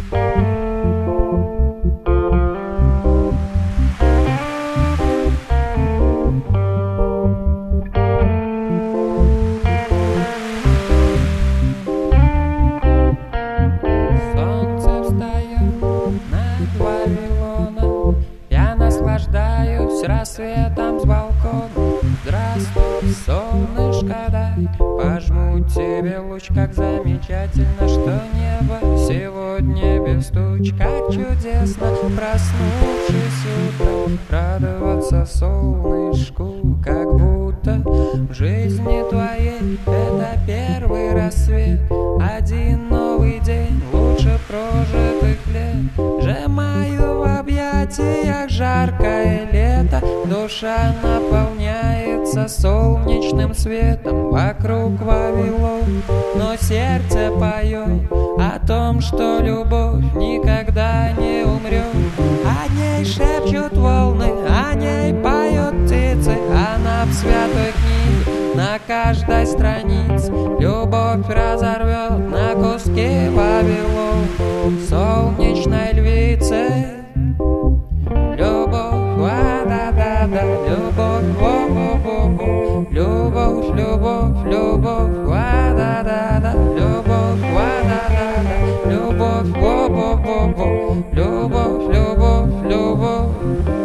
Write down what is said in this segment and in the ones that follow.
Рассветом с балкона. Здравствуй, солнышко, дай пожму тебе луч. Как замечательно, что небо сегодня без туч. Как чудесно, проснувшись утром, радоваться солнышку. Как будто в жизни твоей это первый рассвет. Один новый день лучше прожитых лет. Сжимаю в объятиях жаркое лето. Душа наполняется солнечным светом. Вокруг Вавилон, но сердце поет о том, что любовь никогда не умрет. О ней шепчут волны, о ней поют птицы. Она в святой книге на каждой странице. Любовь разорвет на куски Вавилон солнечной львицы. Любовь, ва-да-да-да, любовь, во-во-во-во. Любовь, любовь, любовь, ва-да-да-да. Любовь, ва-да-да-да, любовь, во-во-во-во. Любовь, любовь, любовь.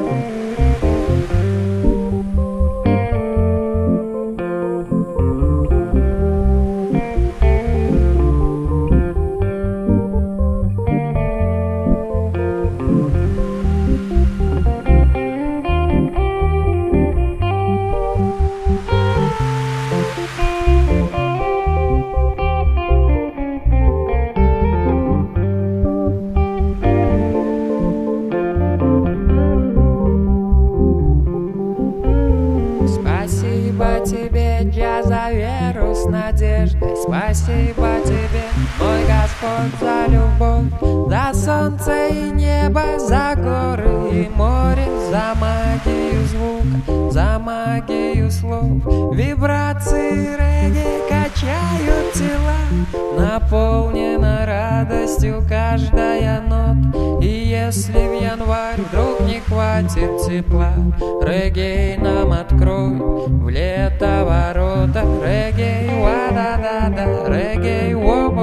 Спасибо тебе, я за веру с надеждой. Спасибо тебе, мой Господь, за любовь, за солнце и небо, за горы и море, за магию звука, за магию слов. Вибрации регги качают тела, наполнена радостью каждая нота. И если в январь вдруг не хватит тепла, регги нам открой в лето ворота. Регги, ва-да-да-да, регги,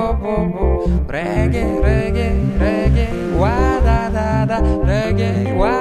во-во-во-во. Регги, регги, регги, ва-да-да-да, регги, ва.